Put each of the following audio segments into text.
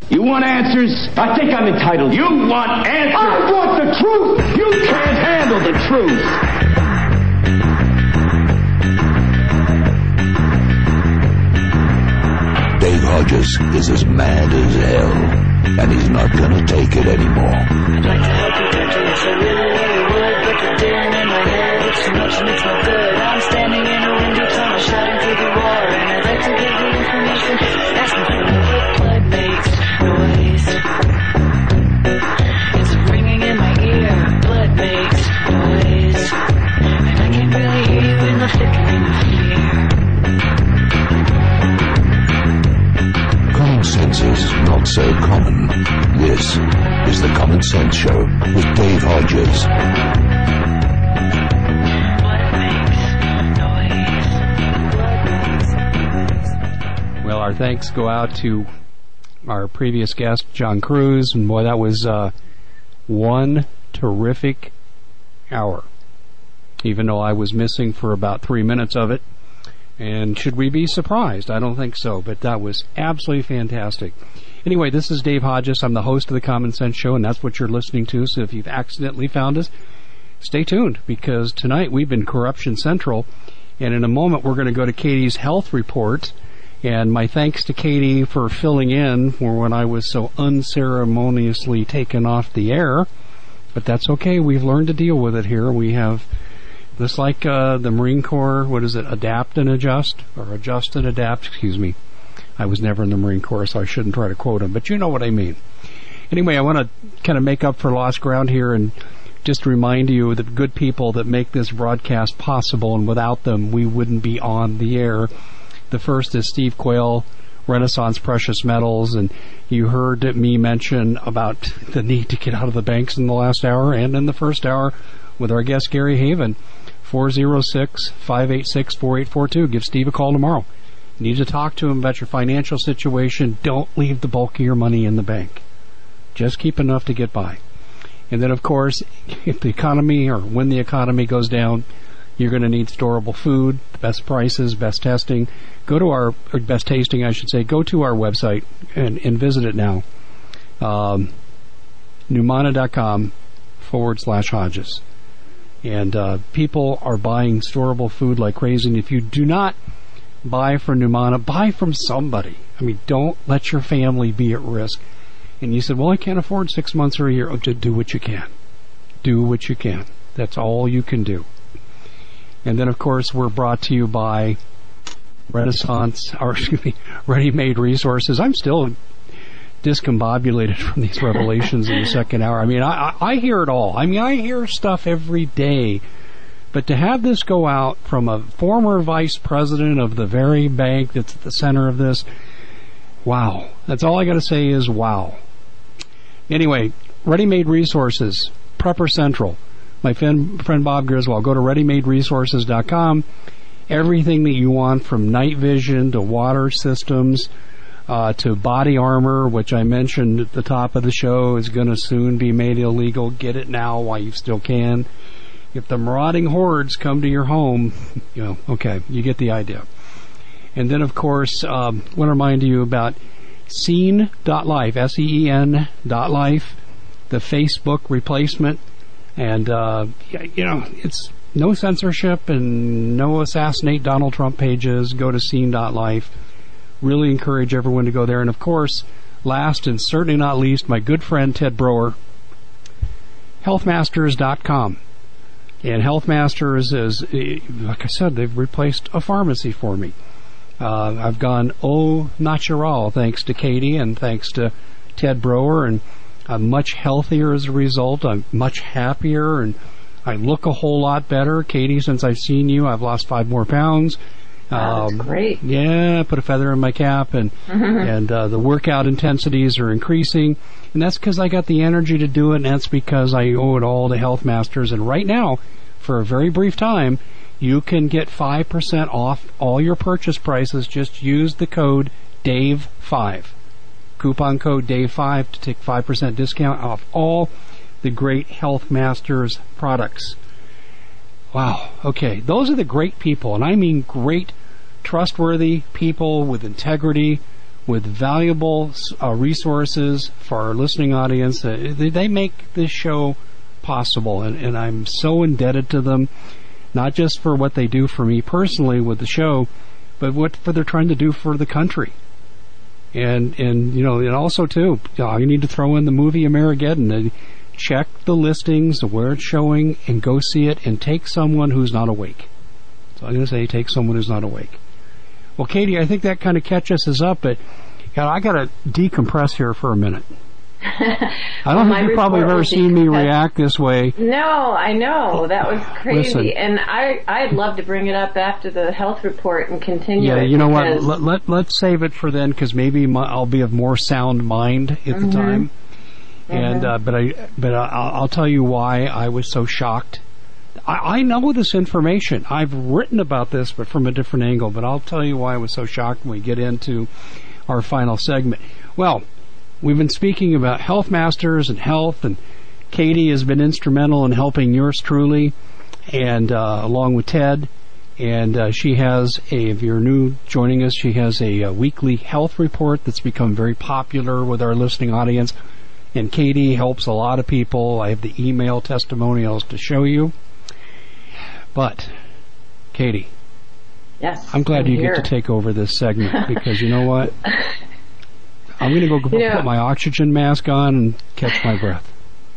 You want answers? I think I'm entitled. You want answers? I want the truth! You can't handle the truth! Dave Hodges is as mad as hell, and he's not gonna take it anymore. I'd like to help you, country, if I really would, but the din in my head, it's too much and it's no good. I'm standing in a windy tunnel, shouting through the war, and I'd like to give you information, asking for what blood makes noise. It's ringing in my ear, blood makes noise, and I can't really hear you in the flickering of fear. Common sense is not so common. This is the Common Sense Show with Dave Hodges. Well, our thanks go out to our previous guest, John Cruz, and boy, that was one terrific hour, even though I was missing for about 3 minutes of it. And should we be surprised? I don't think so, but that was absolutely fantastic. Anyway, this is Dave Hodges. I'm the host of the Common Sense Show, and that's what you're listening to. So if you've accidentally found us, stay tuned, because tonight we've been Corruption Central, and in a moment we're going to go to Katie's health report. And my thanks to Katie for filling in for when I was so unceremoniously taken off the air. But that's okay. We've learned to deal with it here. We have, just like the Marine Corps, what is it, adapt and adjust? Or adjust and adapt, excuse me. I was never in the Marine Corps, so I shouldn't try to quote them, but you know what I mean. Anyway, I want to kind of make up for lost ground here and just remind you of the good people that make this broadcast possible, and without them, we wouldn't be on the air. The first is Steve Quayle, Renaissance Precious Metals, and you heard me mention about the need to get out of the banks in the last hour and in the first hour with our guest Gary Haven. 406-586-4842. Give Steve a call tomorrow. You need to talk to him about your financial situation. Don't leave the bulk of your money in the bank. Just keep enough to get by. And then, of course, if the economy, or when the economy goes down, you're going to need storable food, best prices, best testing. Go to our, or best tasting, I should say. Go to our website and visit it now. Numana.com/Hodges. And people are buying storable food like crazy. And if you do not buy from Numana, buy from somebody. I mean, don't let your family be at risk. And you said, well, I can't afford 6 months or a year. Oh, do what you can. Do what you can. That's all you can do. And then, of course, we're brought to you by Ready-Made Resources. I'm still discombobulated from these revelations in the second hour. I mean, I hear it all. I mean, I hear stuff every day. But to have this go out from a former vice president of the very bank that's at the center of this, wow. That's all I got to say is wow. Anyway, Ready-Made Resources, Prepper Central. My friend Bob Griswold. Go to ReadyMadeResources.com. Everything that you want, from night vision to water systems to body armor, which I mentioned at the top of the show is going to soon be made illegal. Get it now while you still can. If the marauding hordes come to your home, okay, you get the idea. And then, of course, I want to remind you about Scene.life, SEEN.life, the Facebook replacement. And, it's no censorship and no assassinate Donald Trump pages. Go to Scene.life. Really encourage everyone to go there. And, of course, last and certainly not least, my good friend Ted Broer, healthmasters.com. And Healthmasters is, like I said, they've replaced a pharmacy for me. I've gone au natural thanks to Katie and thanks to Ted Broer, and I'm much healthier as a result. I'm much happier, and I look a whole lot better. Katie, since I've seen you, I've lost 5 more pounds. That's great. Yeah, put a feather in my cap, and the workout intensities are increasing. And that's because I got the energy to do it, and that's because I owe it all to Health Masters. And right now, for a very brief time, you can get 5% off all your purchase prices. Just use the code DAVE5. Coupon code DAVE5 to take 5% discount off all the great Health Masters products. Wow. Okay. Those are the great people, and I mean great, trustworthy people with integrity, with valuable resources for our listening audience. They make this show possible, and I'm so indebted to them, not just for what they do for me personally with the show, but what they're trying to do for the country. And also too, you need to throw in the movie Amerigeddon. Check the listings of where it's showing and go see it, and take someone who's not awake. So I'm going to say take someone who's not awake. Well, Katie, I think that kind of catches us up, but I got to decompress here for a minute. I don't think you've probably ever seen me react this way. No, I know. That was crazy. Listen, and I'd love to bring it up after the health report and continue it. Yeah, you know what? Let's save it for then, because maybe I'll be of more sound mind at the time. And but I'll tell you why I was so shocked. I know this information. I've written about this, but from a different angle. But I'll tell you why I was so shocked when we get into our final segment. Well, we've been speaking about Health Masters and health, and Katie has been instrumental in helping yours truly, and along with Ted. And she has if you're new joining us, she has a weekly health report that's become very popular with our listening audience. And Katie helps a lot of people. I have the email testimonials to show you. But, Katie, yes, I'm glad you get to take over this segment, because you know what? I'm going to go put my oxygen mask on and catch my breath.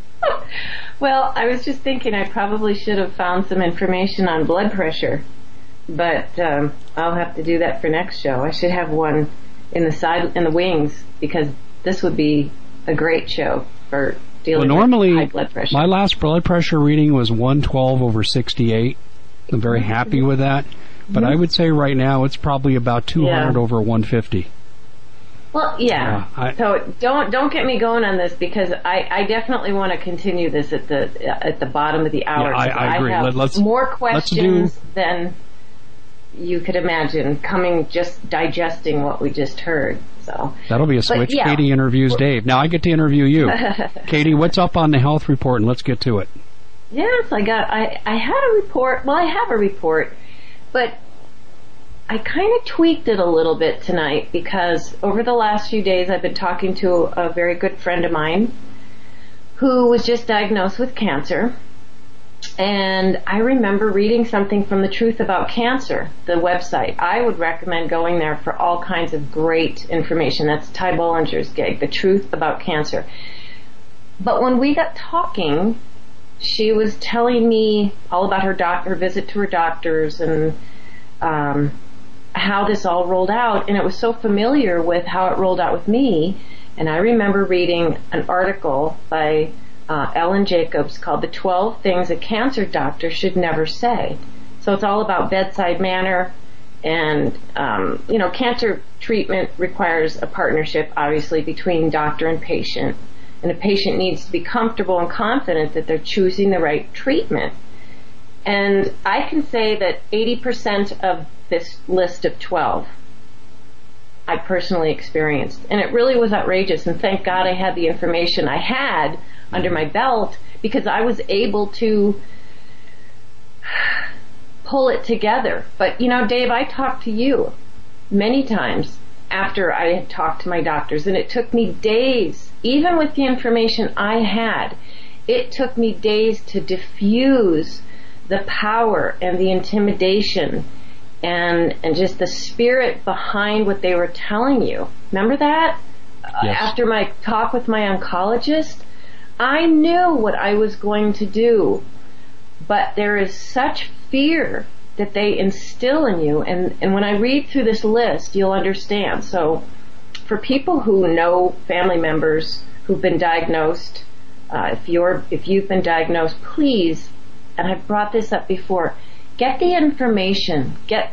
Well, I was just thinking I probably should have found some information on blood pressure, but I'll have to do that for next show. I should have one in the wings, because this would be a great show for dealing with high blood pressure. My last blood pressure reading was 112/68. I'm very happy with that. But I would say right now it's probably about 200/150. Well, so don't get me going on this, because I definitely want to continue this at the bottom of the hour. Yeah, I agree. I have more questions than you could imagine just digesting what we just heard. So that'll be a switch. Katie interviews Dave. Now I get to interview you. Katie, what's up on the health report, and let's get to it. Yes, I had a report. Well, I have a report, but I kind of tweaked it a little bit tonight, because over the last few days I've been talking to a very good friend of mine who was just diagnosed with cancer. And I remember reading something from The Truth About Cancer, the website. I would recommend going there for all kinds of great information. That's Ty Bollinger's gig, The Truth About Cancer. But when we got talking, she was telling me all about her visit to her doctors, and how this all rolled out. And it was so familiar with how it rolled out with me. And I remember reading an article by Ellen Jacobs called The 12 Things a Cancer Doctor Should Never Say. So it's all about bedside manner, and cancer treatment requires a partnership, obviously, between doctor and patient. And a patient needs to be comfortable and confident that they're choosing the right treatment. And I can say that 80% of this list of 12 I personally experienced. And it really was outrageous, and thank God I had the information I had under my belt, because I was able to pull it together. But, Dave, I talked to you many times after I had talked to my doctors, and it took me days, even with the information I had, it took me days to diffuse the power and the intimidation and just the spirit behind what they were telling you. Remember that? Yes. After my talk with my oncologist, I knew what I was going to do, but there is such fear that they instill in you, and when I read through this list, you'll understand. So for people who know family members who've been diagnosed, if you've been diagnosed, please, and I've brought this up before, get the information,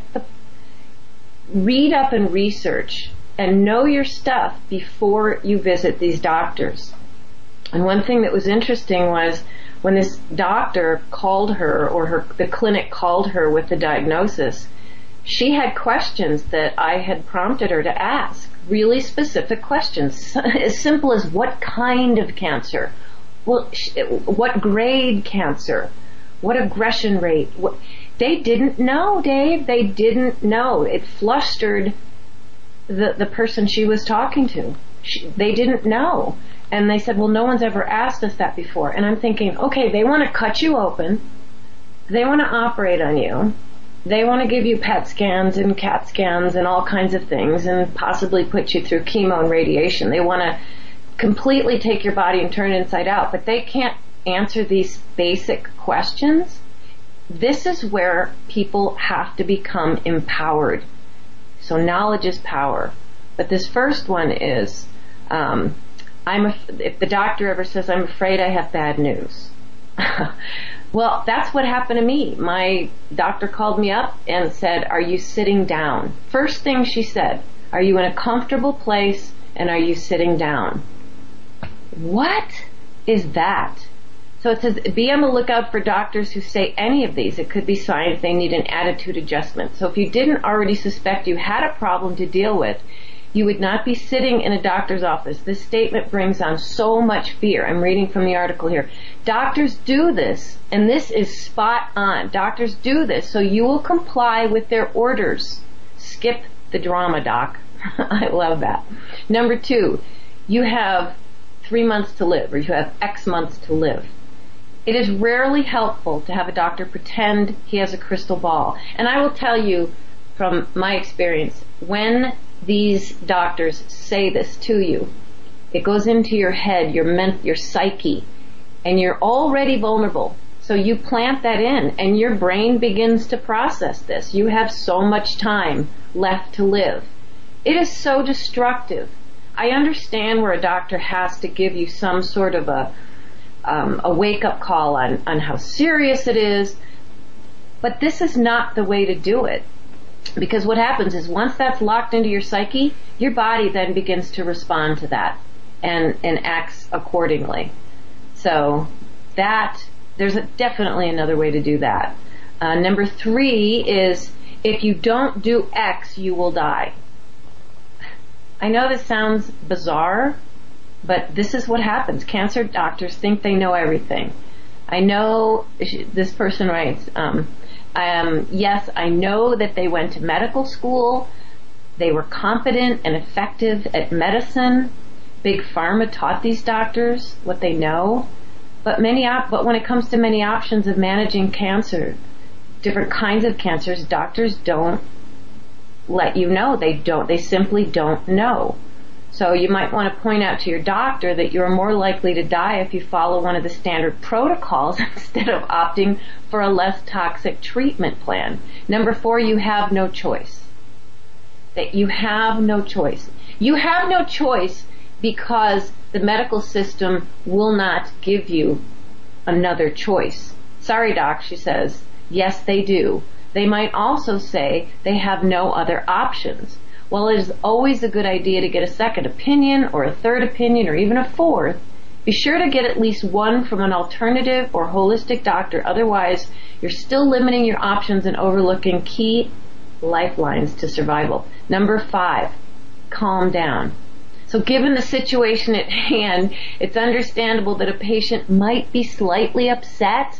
read up and research, and know your stuff before you visit these doctors. And one thing that was interesting was when this doctor called her, or the clinic called her with the diagnosis, she had questions that I had prompted her to ask, really specific questions, as simple as what kind of cancer, what grade cancer, what aggression rate. They didn't know, Dave. They didn't know. It flustered the person she was talking to. They didn't know. And they said, well, no one's ever asked us that before. And I'm thinking, okay, they want to cut you open. They want to operate on you. They want to give you PET scans and CAT scans and all kinds of things and possibly put you through chemo and radiation. They want to completely take your body and turn it inside out. But they can't answer these basic questions. This is where people have to become empowered. So knowledge is power. But this first one is, if the doctor ever says, I'm afraid I have bad news. Well, that's what happened to me. My doctor called me up and said, are you sitting down? First thing she said, are you in a comfortable place and are you sitting down? What is that? So it says, be on the lookout for doctors who say any of these. It could be signs they need an attitude adjustment. So if you didn't already suspect you had a problem to deal with, you would not be sitting in a doctor's office. This statement brings on so much fear. I'm reading from the article here. Doctors do this, and this is spot on. Doctors do this, so you will comply with their orders. Skip the drama, doc. I love that. Number 2, you have 3 months to live, or you have X months to live. It is rarely helpful to have a doctor pretend he has a crystal ball. And I will tell you from my experience, when these doctors say this to you, it goes into your head, your psyche, and you're already vulnerable. So you plant that in, and your brain begins to process this. You have so much time left to live. It is so destructive. I understand where a doctor has to give you some sort of a wake-up call on how serious it is, but this is not the way to do it. Because what happens is once that's locked into your psyche, your body then begins to respond to that and acts accordingly. So there's definitely another way to do that. Number 3 is, if you don't do X, you will die. I know this sounds bizarre, but this is what happens. Cancer doctors think they know everything. I know, this person writes, yes, I know that they went to medical school. They were competent and effective at medicine. Big Pharma taught these doctors what they know. But when it comes to many options of managing cancer, different kinds of cancers, doctors don't let you know. They simply don't know. So you might want to point out to your doctor that you're more likely to die if you follow one of the standard protocols instead of opting for a less toxic treatment plan. Number 4, you have no choice. That you have no choice. You have no choice because the medical system will not give you another choice. Sorry, doc, she says. Yes, they do. They might also say they have no other options. Well, it is always a good idea to get a second opinion or a third opinion or even a fourth. Be sure to get at least one from an alternative or holistic doctor. Otherwise, you're still limiting your options and overlooking key lifelines to survival. Number 5, calm down. So given the situation at hand, it's understandable that a patient might be slightly upset.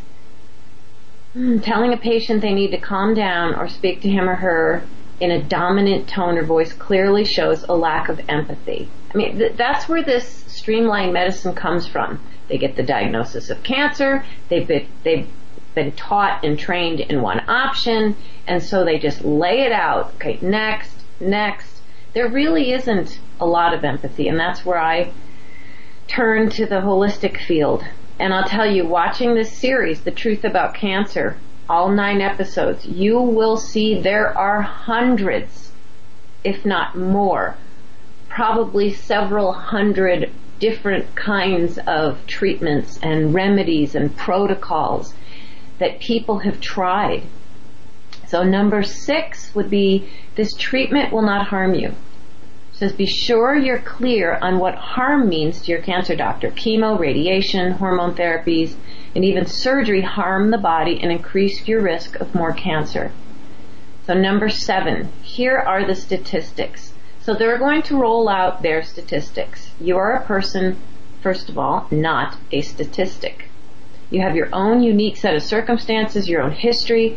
Telling a patient they need to calm down or speak to him or her in a dominant tone or voice clearly shows a lack of empathy. I mean, that's where this streamlined medicine comes from. They get the diagnosis of cancer, they've been taught and trained in one option, and so they just lay it out. Okay, next. There really isn't a lot of empathy, and that's where I turn to the holistic field. And I'll tell you, watching this series, The Truth About Cancer, all 9 episodes, you will see there are hundreds, if not more, probably several hundred different kinds of treatments and remedies and protocols that people have tried. So number 6 would be, this treatment will not harm you. It says, be sure you're clear on what harm means to your cancer doctor. Chemo, radiation, hormone therapies, and even surgery harm the body and increase your risk of more cancer. So number 7, here are the statistics. So they're going to roll out their statistics. You are a person, first of all, not a statistic. You have your own unique set of circumstances, your own history.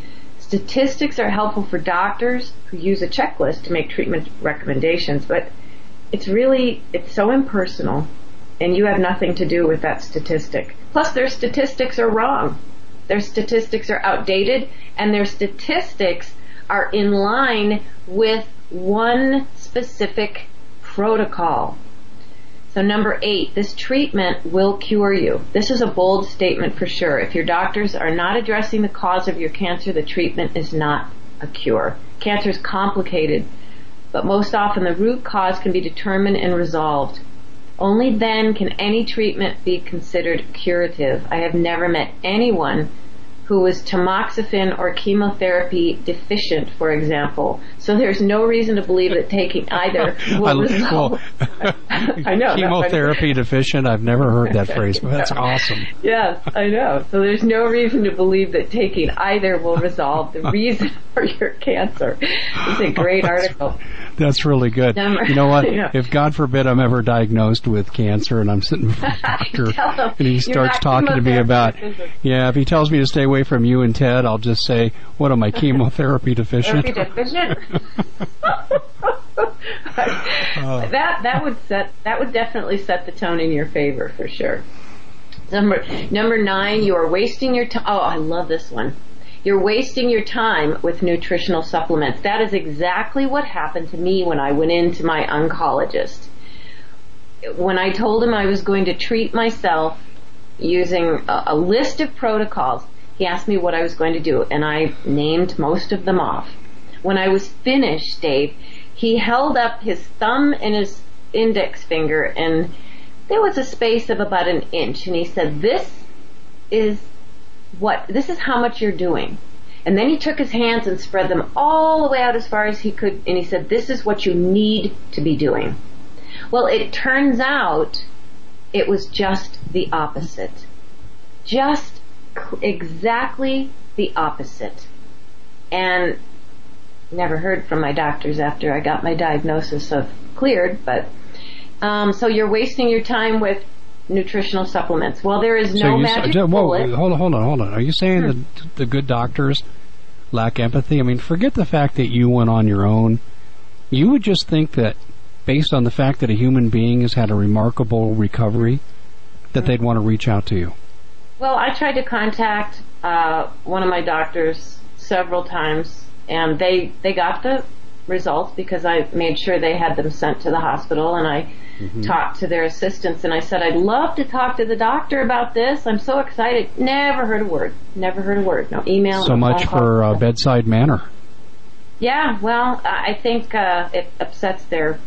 Statistics are helpful for doctors who use a checklist to make treatment recommendations, but it's so impersonal, and you have nothing to do with that statistic. Plus, their statistics are wrong. Their statistics are outdated, and their statistics are in line with one specific protocol. So number 8, this treatment will cure you. This is a bold statement for sure. If your doctors are not addressing the cause of your cancer, the treatment is not a cure. Cancer is complicated, but most often the root cause can be determined and resolved. Only then can any treatment be considered curative. I have never met anyone who was tamoxifen or chemotherapy deficient, for example. So there's no reason to believe that taking either will resolve. I know. Chemotherapy deficient, I've never heard that phrase, but that's awesome. Yes, I know. So there's no reason to believe that taking either will resolve the reason for your cancer. It's a great article. That's really good. You know what? Yeah. If God forbid I'm ever diagnosed with cancer and I'm sitting with a doctor and he starts talking to me about, if he tells me to stay away from you and Ted, I'll just say, what am I, chemotherapy deficient? That would definitely set the tone in your favor for sure. Number 9, you are wasting your time. Oh, I love this one. You're wasting your time with nutritional supplements. That is exactly what happened to me when I went into my oncologist. When I told him I was going to treat myself using a list of protocols, he asked me what I was going to do, and I named most of them off. When I was finished, Dave, he held up his thumb and his index finger, and there was a space of about an inch, and he said, this is how much you're doing. And then he took his hands and spread them all the way out as far as he could, and he said, this is what you need to be doing. Well, it turns out it was just the opposite. Just exactly the opposite. And never heard from my doctors after I got my diagnosis of cleared, but so you're wasting your time with nutritional supplements. Well, there is no magic bullet. Hold on. Are you saying that the good doctors lack empathy? I mean, forget the fact that you went on your own. You would just think that based on the fact that a human being has had a remarkable recovery, that they'd want to reach out to you. Well, I tried to contact one of my doctors several times, and they got the results because I made sure they had them sent to the hospital, and I talked to their assistants, and I said, I'd love to talk to the doctor about this. I'm so excited. Never heard a word. No email. So much for bedside manner. Yeah, well, I think it upsets their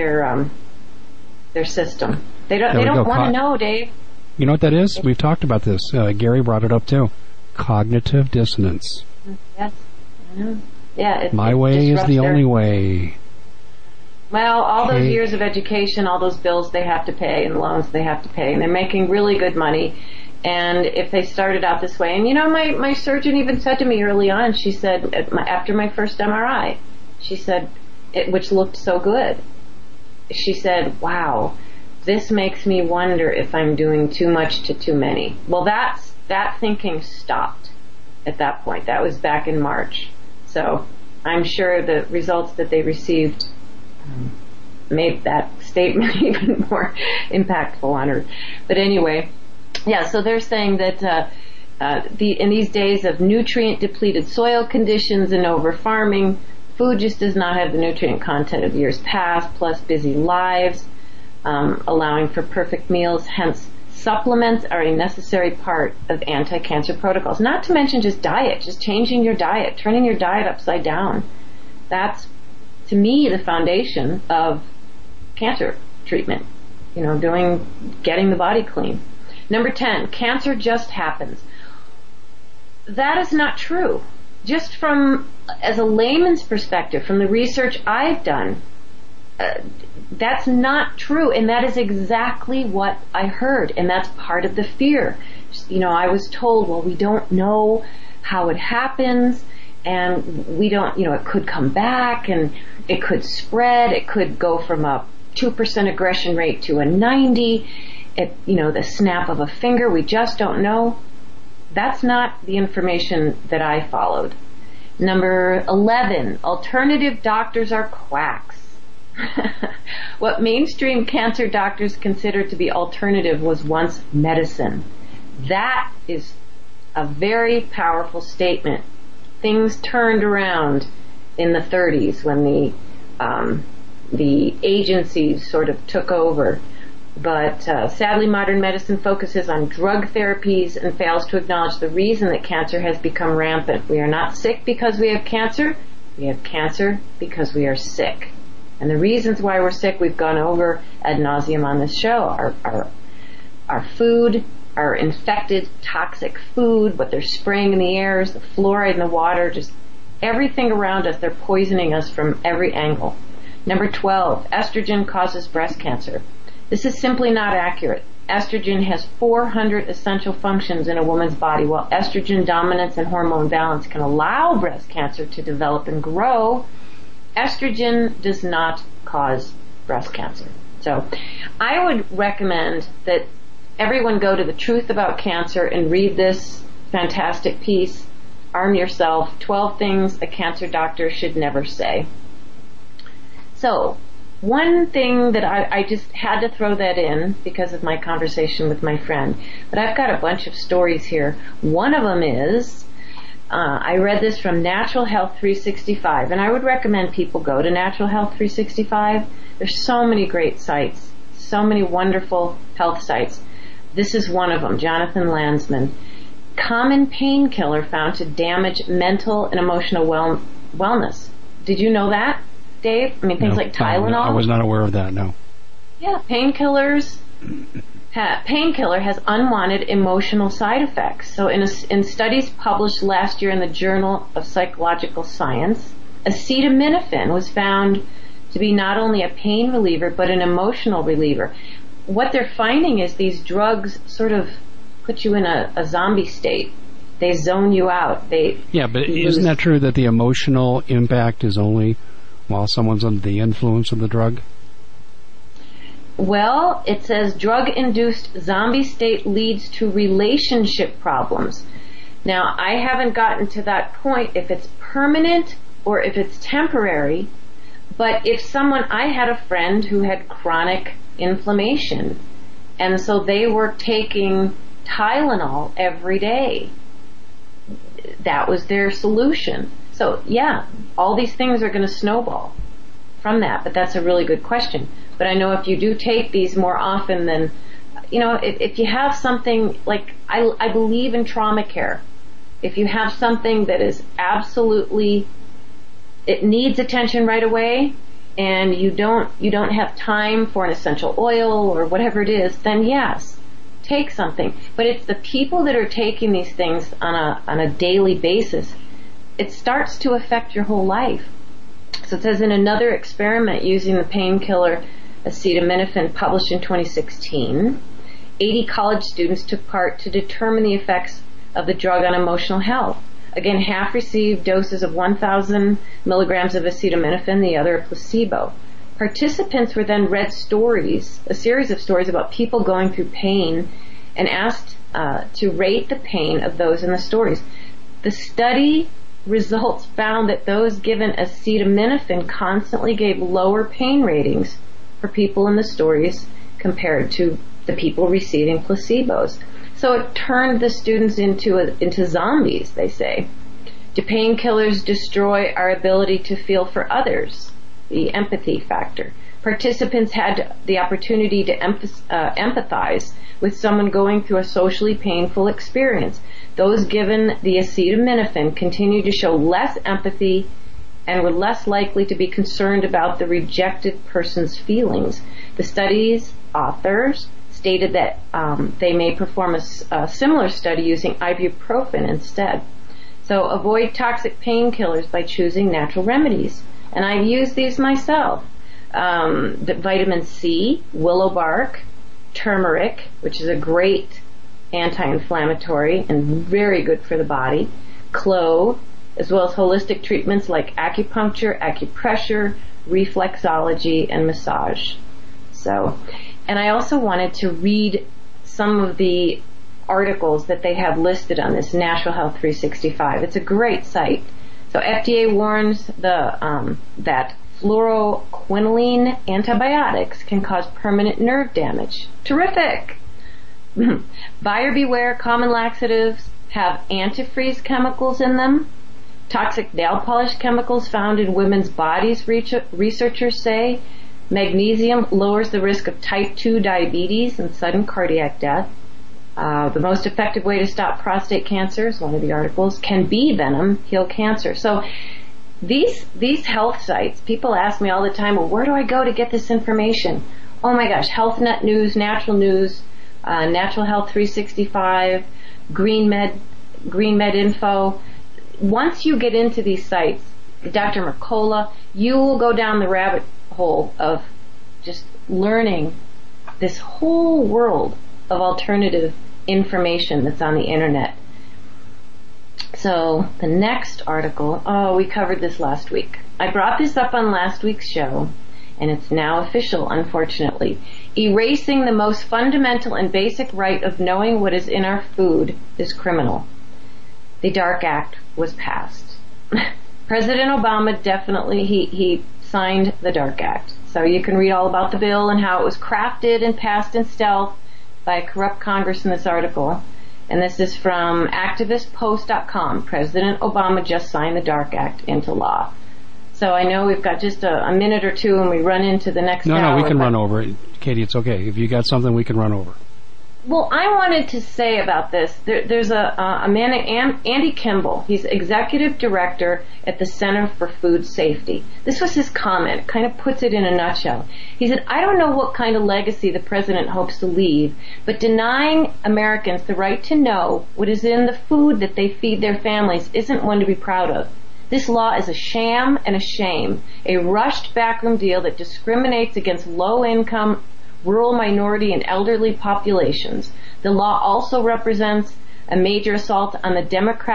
system. They don't want to know, Dave. You know what that is? We've talked about this. Gary brought it up too. Cognitive dissonance. Yes, I know. Yeah, my way is the only way. Well, all those years of education, all those bills they have to pay and loans they have to pay, and they're making really good money. And if they started out this way, and my surgeon even said to me early on, she said, after my first MRI, she said, which looked so good, she said, wow, this makes me wonder if I'm doing too much to too many. Well, that thinking stopped at that point. That was back in March. So I'm sure the results that they received made that statement even more impactful on her. But anyway, so they're saying that in these days of nutrient-depleted soil conditions and over-farming, food just does not have the nutrient content of years past, plus busy lives, allowing for perfect meals. Hence, supplements are a necessary part of anti-cancer protocols. Not to mention just diet, just changing your diet, turning your diet upside down. That's, to me, the foundation of cancer treatment. Getting the body clean. Number 10, cancer just happens. That is not true. Just as a layman's perspective, from the research I've done, that's not true, and that is exactly what I heard, and that's part of the fear. I was told, well, we don't know how it happens, and we don't, it could come back, and it could spread, it could go from a 2% aggression rate to a 90%, the snap of a finger, we just don't know. That's not the information that I followed. Number 11, alternative doctors are quacks. What mainstream cancer doctors considered to be alternative was once medicine. That is a very powerful statement. Things turned around in the 30s when the agencies sort of took over. But sadly, modern medicine focuses on drug therapies and fails to acknowledge the reason that cancer has become rampant. We are not sick because we have cancer. We have cancer because we are sick. And the reasons why we're sick we've gone over ad nauseum on this show. Our food, our infected, toxic food, what they're spraying in the air, the fluoride in the water, just everything around us, they're poisoning us from every angle. Number 12, estrogen causes breast cancer. This is simply not accurate. Estrogen has 400 essential functions in a woman's body. While estrogen dominance and hormone balance can allow breast cancer to develop and grow, estrogen does not cause breast cancer. So I would recommend that everyone go to The Truth About Cancer and read this fantastic piece. Arm yourself. 12 things a cancer doctor should never say. So, one thing that I just had to throw that in because of my conversation with my friend, but I've got a bunch of stories here. One of them is, I read this from Natural Health 365, and I would recommend people go to Natural Health 365. There's so many great sites, so many wonderful health sites. This is one of them, Jonathan Landsman. Common painkiller found to damage mental and emotional wellness. Did you know that, Dave? I mean, things like Tylenol. I was not aware of that, no. Yeah, painkiller has unwanted emotional side effects. So in studies published last year in the Journal of Psychological Science, acetaminophen was found to be not only a pain reliever, but an emotional reliever. What they're finding is these drugs sort of put you in a zombie state. They zone you out. Yeah, but isn't that true that the emotional impact is only while someone's under the influence of the drug? Well, it says drug-induced zombie state leads to relationship problems. Now, I haven't gotten to that point if it's permanent or if it's temporary, but I had a friend who had chronic inflammation, and so they were taking Tylenol every day. That was their solution. So, yeah, all these things are going to snowball from that, but that's a really good question. But I know if you do take these more often than, if you have something like, I believe in trauma care. If you have something that is absolutely, it needs attention right away, and you don't have time for an essential oil or whatever it is, then yes, take something. But it's the people that are taking these things on a daily basis, it starts to affect your whole life. So it says in another experiment using the painkiller acetaminophen published in 2016, 80 college students took part to determine the effects of the drug on emotional health. Again, half received doses of 1,000 milligrams of acetaminophen, the other a placebo. Participants were then read stories, a series of stories about people going through pain, and asked to rate the pain of those in the stories. The study results found that those given acetaminophen constantly gave lower pain ratings for people in the stories compared to the people receiving placebos. So it turned the students into zombies, they say. Do painkillers destroy our ability to feel for others? The empathy factor. Participants had the opportunity to empathize with someone going through a socially painful experience. Those given the acetaminophen continued to show less empathy and were less likely to be concerned about the rejected person's feelings. The study's authors stated that they may perform a similar study using ibuprofen instead. So avoid toxic painkillers by choosing natural remedies. And I've used these myself. The vitamin C, willow bark, turmeric, which is a great anti-inflammatory and very good for the body, clove, as well as holistic treatments like acupuncture, acupressure, reflexology, and massage. So, and I also wanted to read some of the articles that they have listed on this Natural Health 365. It's a great site. So FDA warns that fluoroquinoline antibiotics can cause permanent nerve damage. Terrific! Buyer beware, common laxatives have antifreeze chemicals in them. Toxic nail polish chemicals found in women's bodies, researchers say. Magnesium lowers the risk of type 2 diabetes and sudden cardiac death. The most effective way to stop prostate cancer, is one of the articles, can bee venom heal cancer. So these health sites, people ask me all the time, well, where do I go to get this information? Oh my gosh, HealthNet News, Natural News, Natural Health 365, Green Med Info. Once you get into these sites, Dr. Mercola, you will go down the rabbit hole of just learning this whole world of alternative information that's on the internet. So the next article, we covered this last week. I brought this up on last week's show, and it's now official, unfortunately. Erasing the most fundamental and basic right of knowing what is in our food is criminal. The DARK Act was passed. President Obama definitely, he signed the DARK Act. So you can read all about the bill and how it was crafted and passed in stealth by a corrupt Congress in this article. And this is from activistpost.com. President Obama just signed the DARK Act into law. So I know we've got just a minute or two and we run into the next hour. No, we can run over it. Katie, it's okay. If you got something, we can run over. Well, I wanted to say about this, there's a man, Andy Kimball. He's executive director at the Center for Food Safety. This was his comment. It kind of puts it in a nutshell. He said, I don't know what kind of legacy the president hopes to leave, but denying Americans the right to know what is in the food that they feed their families isn't one to be proud of. This law is a sham and a shame, a rushed backroom deal that discriminates against low-income, rural, minority, and elderly populations. The law also represents a major assault on the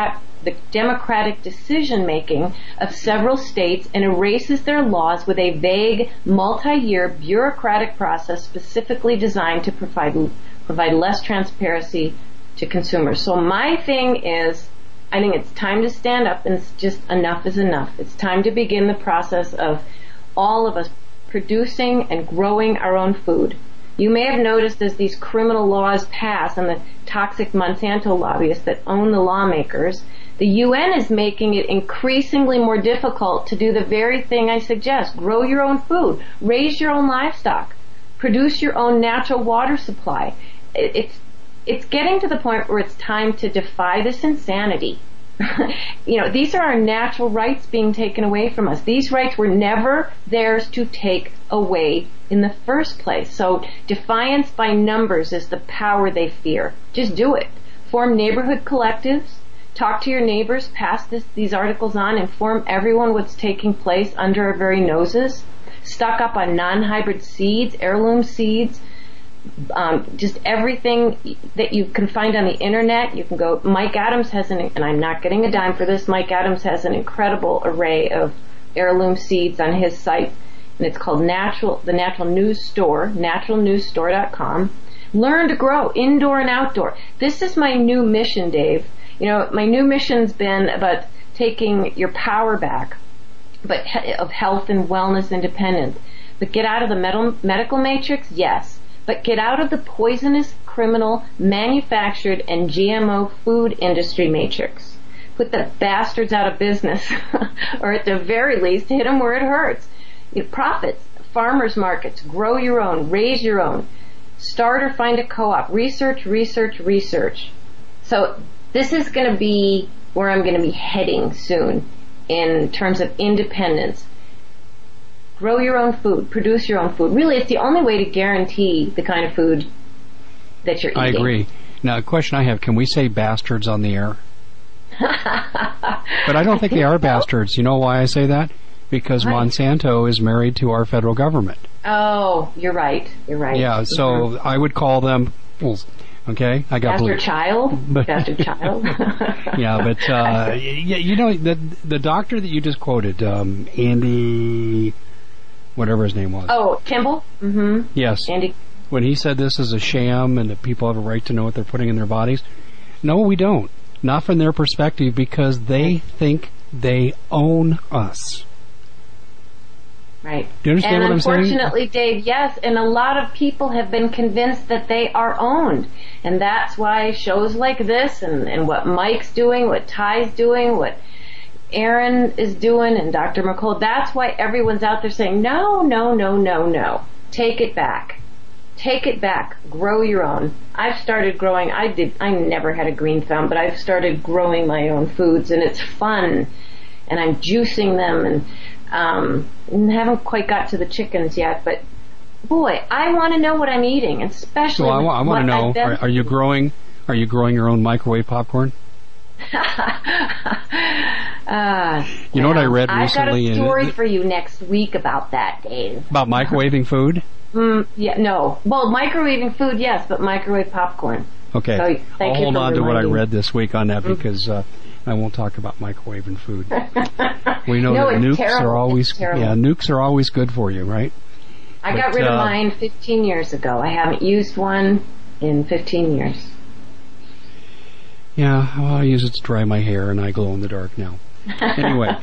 democratic decision-making of several states and erases their laws with a vague, multi-year bureaucratic process specifically designed to provide less transparency to consumers. So my thing is, I think it's time to stand up, and it's just enough is enough. It's time to begin the process of all of us producing and growing our own food. You may have noticed as these criminal laws pass and the toxic Monsanto lobbyists that own the lawmakers, the UN is making it increasingly more difficult to do the very thing I suggest. Grow your own food, raise your own livestock, produce your own natural water supply. It's getting to the point where it's time to defy this insanity. These are our natural rights being taken away from us. These rights were never theirs to take away in the first place. So defiance by numbers is the power they fear. Just do it. Form neighborhood collectives. Talk to your neighbors. Pass these articles on. Inform everyone what's taking place under our very noses. Stock up on non-hybrid seeds, heirloom seeds. Just everything that you can find on the internet. You can go, Mike Adams has and I'm not getting a dime for this, Mike Adams has an incredible array of heirloom seeds on his site, and it's called the Natural News Store, naturalnewsstore.com. Learn to grow, indoor and outdoor. This is my new mission, Dave. My new mission's been about taking your power back, but of health and wellness independence. But get out of the medical matrix, yes. But get out of the poisonous, criminal, manufactured, and GMO food industry matrix. Put the bastards out of business, or at the very least, hit them where it hurts. Profits, farmers markets, grow your own, raise your own. Start or find a co-op. Research, research, research. So this is going to be where I'm going to be heading soon in terms of independence. Grow your own food. Produce your own food. Really, it's the only way to guarantee the kind of food that you're eating. I agree. Now, a question I have, can we say bastards on the air? But I don't think they are bastards. You know why I say that? Because Monsanto is married to our federal government. Oh, you're right. You're right. Yeah, so I would call them fools. Okay, I got bastard child. Bastard child. Yeah, but the doctor that you just quoted, Andy, whatever his name was. Oh, Kimball. Mm-hmm. Yes. Andy. When he said this is a sham and that people have a right to know what they're putting in their bodies, no, we don't. Not from their perspective, because they think They own us. Right. Do you understand what I'm saying? And unfortunately, Dave, yes, and a lot of people have been convinced that they are owned. And that's why shows like this and what Mike's doing, what Ty's doing, what Aaron is doing, and Dr. McCullough, that's why everyone's out there saying, no, no, no, no, no. Take it back. Take it back. Grow your own. I've started growing. I never had a green thumb, but I've started growing my own foods, and it's fun. And I'm juicing them, and haven't quite got to the chickens yet, but boy, I want to know what I'm eating, especially. Well, I want to know: are you growing your own microwave popcorn? You know what I read recently? I've got a story for you next week about that, Dave. About microwaving food? Yeah, no. Well, microwaving food, yes, but microwave popcorn. Okay, so I'll hold on to what I read this week on that because I won't talk about microwaving food. We know that nukes are always nukes are always good for you, right? I got rid of mine 15 years ago. I haven't used one in 15 years. Yeah, well, I use it to dry my hair, and I glow in the dark now. Anyway.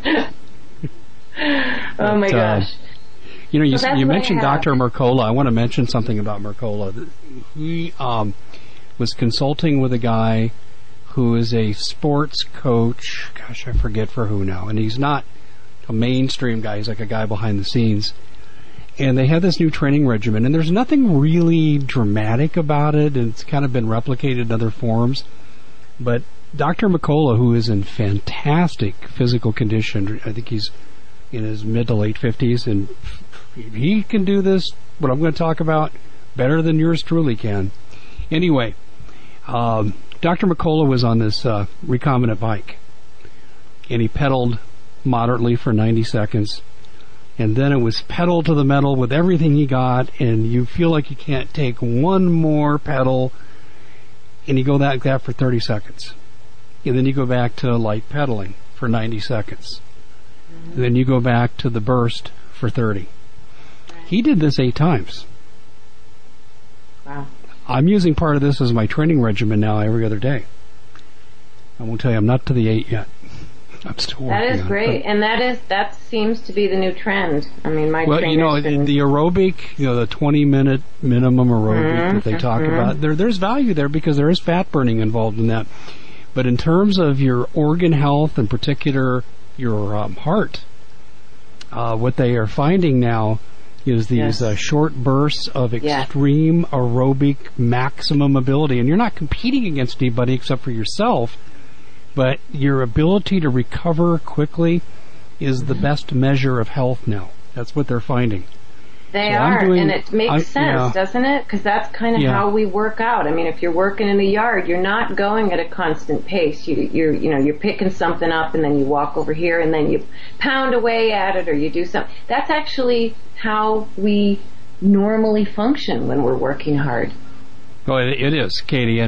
Oh my gosh. You know, you mentioned Dr. Mercola. I want to mention something about Mercola. He was consulting with a guy who is a sports coach. Gosh, I forget for who now. And he's not a mainstream guy. He's like a guy behind the scenes. And they have this new training regimen, and there's nothing really dramatic about it, and it's kind of been replicated in other forms. But Dr. McCullough, who is in fantastic physical condition, I think he's in his mid to late 50s, and he can do this, what I'm going to talk about, better than yours truly can. Anyway, Dr. McCullough was on this recombinant bike, and he pedaled moderately for 90 seconds, and then it was pedal to the metal with everything he got, and you feel like you can't take one more pedal, and you go like that for 30 seconds. And then you go back to light pedaling for 90 seconds. And then you go back to the burst for 30. He did this 8 times. Wow. I'm using part of this as my training regimen now every other day. I won't tell you I'm not to the 8 yet. I'm still working on it. That is great, and that seems to be the new trend. I mean, the aerobic, the 20-minute minimum aerobic that they talk about, there's value there because there is fat burning involved in that. But in terms of your organ health, in particular your heart, what they are finding now is these short bursts of extreme aerobic maximum ability, and you're not competing against anybody except for yourself. But your ability to recover quickly is the best measure of health now. That's what they're finding. They are, and it makes sense, doesn't it? Because that's kind of how we work out. I mean, if you're working in the yard, you're not going at a constant pace. You're picking something up, and then you walk over here, and then you pound away at it, or you do something. That's actually how we normally function when we're working hard. Well, it is, Katie,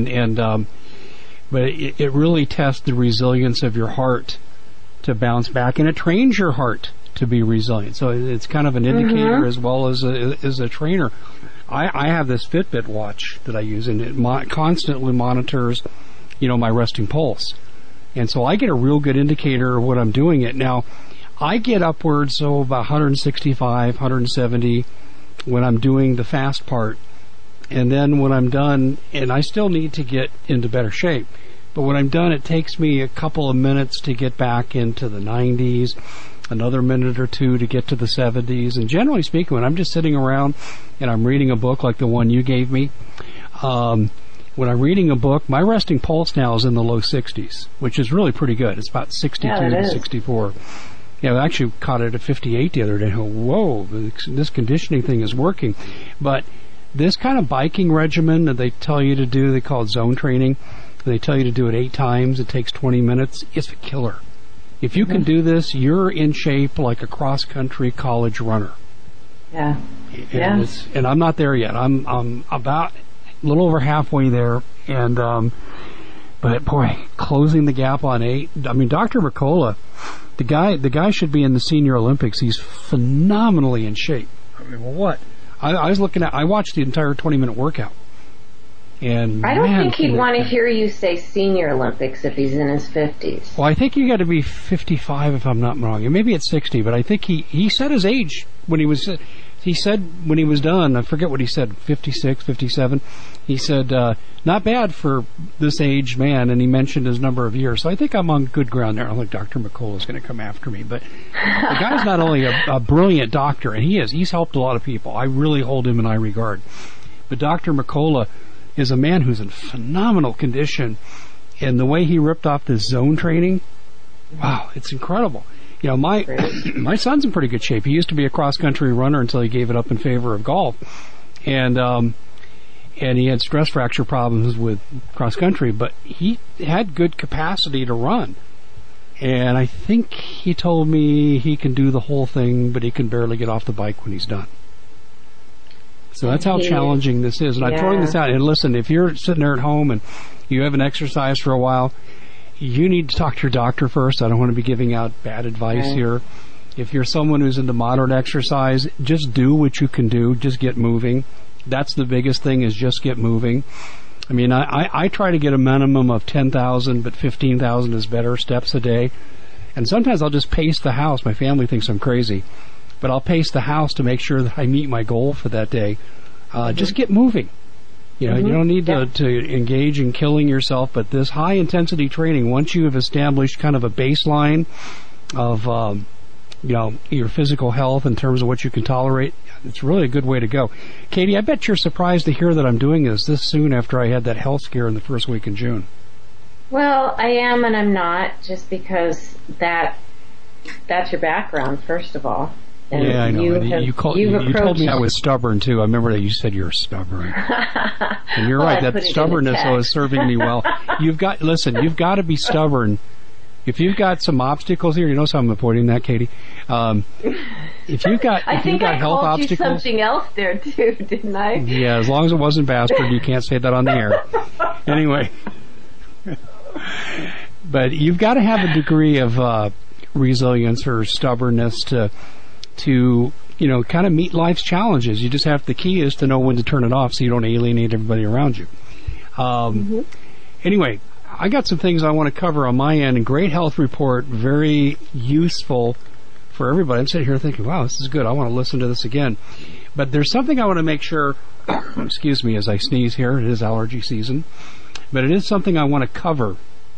but it really tests the resilience of your heart to bounce back, and it trains your heart to be resilient. So it's kind of an indicator as well as a trainer. I have this Fitbit watch that I use, and it constantly monitors, my resting pulse. And so I get a real good indicator of what I'm doing it. Now, I get upwards of about 165, 170 when I'm doing the fast part. And then when I'm done, and I still need to get into better shape, but when I'm done, it takes me a couple of minutes to get back into the 90s, another minute or two to get to the 70s. And generally speaking, when I'm just sitting around and I'm reading a book like the one you gave me, when I'm reading a book, my resting pulse now is in the low 60s, which is really pretty good. It's about 62 to 64. Yeah, I actually caught it at 58 the other day. Whoa, this conditioning thing is working. But this kind of biking regimen that they tell you to do, they call it zone training. They tell you to do it 8 times. It takes 20 minutes. It's a killer. If you can do this, you're in shape like a cross-country college runner. Yeah. And I'm not there yet. I'm about a little over halfway there. And but boy, closing the gap on 8. I mean, Dr. Mercola, the guy should be in the Senior Olympics. He's phenomenally in shape. I mean, well, what? I watched the entire 20-minute workout. And I don't think he'd want to hear you say Senior Olympics if he's in his 50s. Well, I think you got to be 55 if I'm not wrong. Maybe it's 60, but I think he said his age when he was. He said when he was done, I forget what he said, 56, 57. He said, not bad for this aged man, and he mentioned his number of years. So I think I'm on good ground there. I don't think Dr. McCullough is going to come after me. But the guy's not only a brilliant doctor, and he's helped a lot of people. I really hold him in high regard. But Dr. McCullough is a man who's in phenomenal condition, and the way he ripped off this zone training, wow, it's incredible. You know, my son's in pretty good shape. He used to be a cross-country runner until he gave it up in favor of golf. And he had stress fracture problems with cross-country, but he had good capacity to run. And I think he told me he can do the whole thing, but he can barely get off the bike when he's done. So that's how challenging this is. And I'm throwing this out. And listen, if you're sitting there at home and you haven't exercised for a while, you need to talk to your doctor first. I don't want to be giving out bad advice here. If you're someone who's into moderate exercise, just do what you can do. Just get moving. That's the biggest thing, is just get moving. I mean, I try to get a minimum of 10,000, but 15,000 is better steps a day. And sometimes I'll just pace the house. My family thinks I'm crazy. But I'll pace the house to make sure that I meet my goal for that day. Just get moving. You know, you don't need to engage in killing yourself, but this high-intensity training, once you have established kind of a baseline of, your physical health in terms of what you can tolerate, it's really a good way to go. Katie, I bet you're surprised to hear that I'm doing this soon after I had that health scare in the first week in June. Well, I am and I'm not, just because that's your background, first of all. And yeah, I know. You told me I was stubborn, too. I remember that you said you're stubborn. And you're right. That stubbornness is serving me well. You've got to be stubborn. If you've got some obstacles here, you know, so I'm avoiding that, Katie. If you've got health obstacles, you something else there too, didn't I? Yeah, as long as it wasn't bastard, you can't say that on the air. Anyway, but you've got to have a degree of resilience or stubbornness to kind of meet life's challenges. You just have, the key is to know when to turn it off so you don't alienate everybody around you. Anyway, I got some things I want to cover on my end. Great health report, very useful for everybody. I'm sitting here thinking, wow, this is good. I want to listen to this again. But there's something I want to make sure, excuse me as I sneeze here, it is allergy season, but it is something I want to cover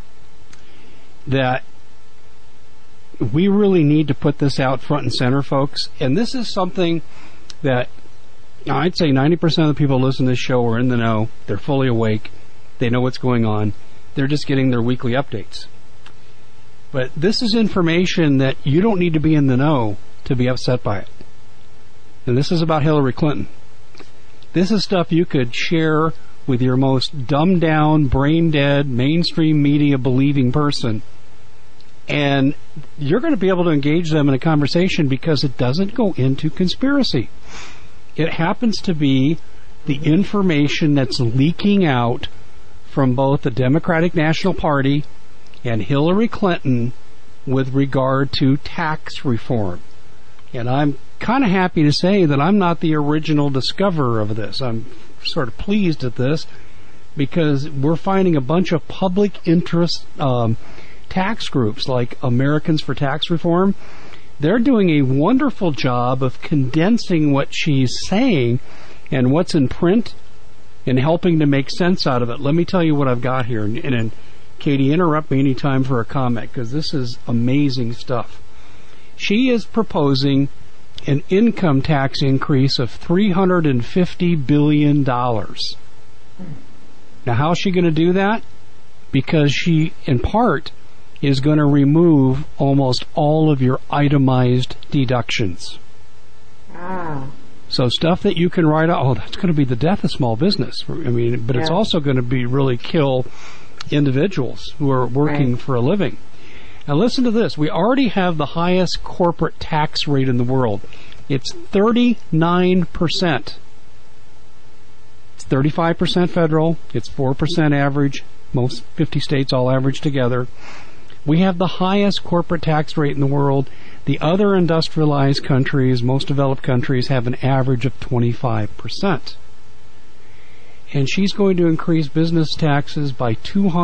that we really need to put this out front and center, folks. And this is something that I'd say 90% of the people who listen to this show are in the know. They're fully awake. They know what's going on. They're just getting their weekly updates. But this is information that you don't need to be in the know to be upset by it. And this is about Hillary Clinton. This is stuff you could share with your most dumbed down, brain dead, mainstream media believing person. And you're going to be able to engage them in a conversation because it doesn't go into conspiracy. It happens to be the information that's leaking out from both the Democratic National Party and Hillary Clinton with regard to tax reform. And I'm kind of happy to say that I'm not the original discoverer of this. I'm sort of pleased at this because we're finding a bunch of public interest tax groups like Americans for Tax Reform. They're doing a wonderful job of condensing what she's saying and what's in print and helping to make sense out of it. Let me tell you what I've got here. And Katie, interrupt me anytime for a comment because this is amazing stuff. She is proposing an income tax increase of $350 billion. Now, how's she going to do that? Because she, in part, is going to remove almost all of your itemized deductions. Ah. So stuff that you can write out, that's going to be the death of small business. I mean, but it's also going to be really kill individuals who are working for a living. Now listen to this. We already have the highest corporate tax rate in the world. It's 39%. It's 35% federal. It's 4% average. Most 50 states all average together. We have the highest corporate tax rate in the world. The other industrialized countries, most developed countries, have an average of 25%. and she's going to increase business taxes by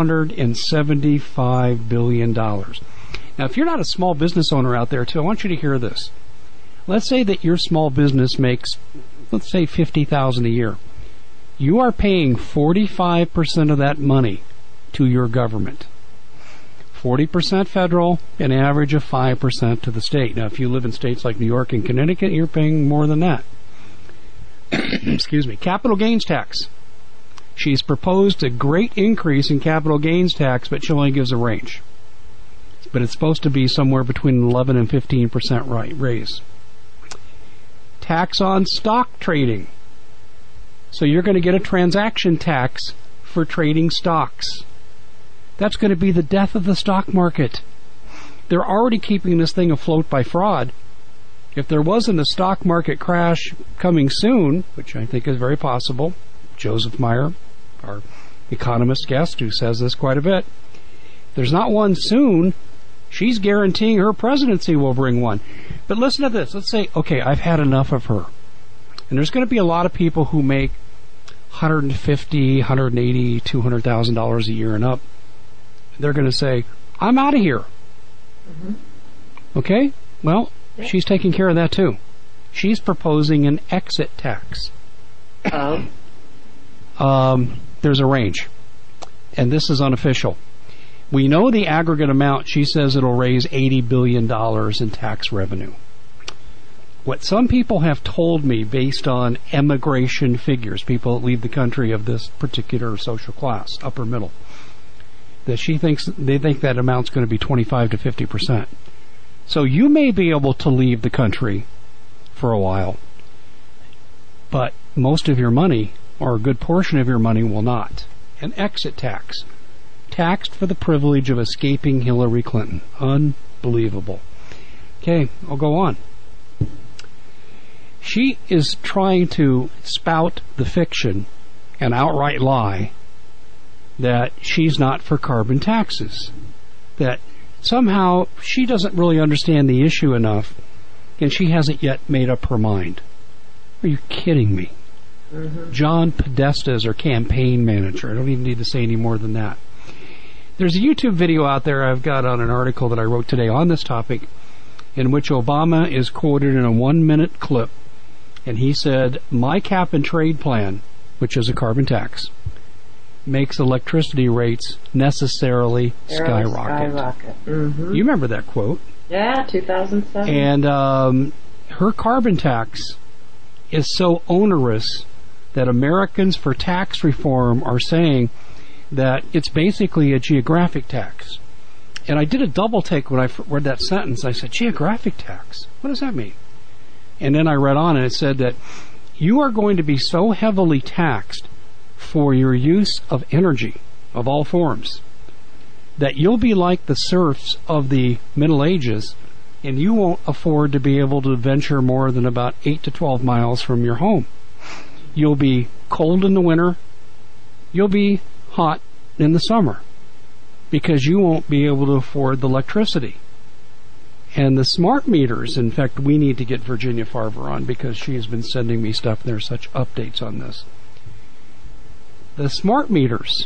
$275 billion. Now, if you're not a small business owner out there, too, I want you to hear this. Let's say that your small business makes, let's say, $50,000 a year. You are paying 45% of that money to your government. 40% federal, an average of 5% to the state. Now, if you live in states like New York and Connecticut, you're paying more than that. Excuse me. Capital gains tax. She's proposed a great increase in capital gains tax, but she only gives a range. But it's supposed to be somewhere between 11 and 15% raise. Tax on stock trading. So you're going to get a transaction tax for trading stocks. That's going to be the death of the stock market. They're already keeping this thing afloat by fraud. If there wasn't a stock market crash coming soon, which I think is very possible, Joseph Meyer, our economist guest who says this quite a bit, if there's not one soon, she's guaranteeing her presidency will bring one. But listen to this. Let's say, okay, I've had enough of her. And there's going to be a lot of people who make $150,000, $180,000, $200,000 a year and up. They're going to say, I'm out of here. Mm-hmm. Okay? Well, she's taking care of that too. She's proposing an exit tax. There's a range. And this is unofficial. We know the aggregate amount. She says it'll raise $80 billion in tax revenue. What some people have told me based on emigration figures, people that leave the country of this particular social class, upper middle, that they think that amount's going to be 25 to 50%. So you may be able to leave the country for a while, but most of your money, or a good portion of your money, will not. An exit tax. Taxed for the privilege of escaping Hillary Clinton. Unbelievable. Okay, I'll go on. She is trying to spout the fiction and outright lie that she's not for carbon taxes. That somehow she doesn't really understand the issue enough, and she hasn't yet made up her mind. Are you kidding me? Mm-hmm. John Podesta is her campaign manager. I don't even need to say any more than that. There's a YouTube video out there I've got on an article that I wrote today on this topic, in which Obama is quoted in a 1-minute clip, and he said, my cap and trade plan, which is a carbon tax, makes electricity rates necessarily skyrocket. Mm-hmm. You remember that quote? Yeah, 2007. And her carbon tax is so onerous that Americans for Tax Reform are saying that it's basically a geographic tax. And I did a double take when I read that sentence. I said, geographic tax? What does that mean? And then I read on and it said that you are going to be so heavily taxed for your use of energy of all forms that you'll be like the serfs of the Middle Ages, and you won't afford to be able to venture more than about 8 to 12 miles from your home. You'll be cold in the winter. You'll be hot in the summer because you won't be able to afford the electricity. And the smart meters, in fact, we need to get Virginia Farver on because she has been sending me stuff. There's such updates on this. The smart meters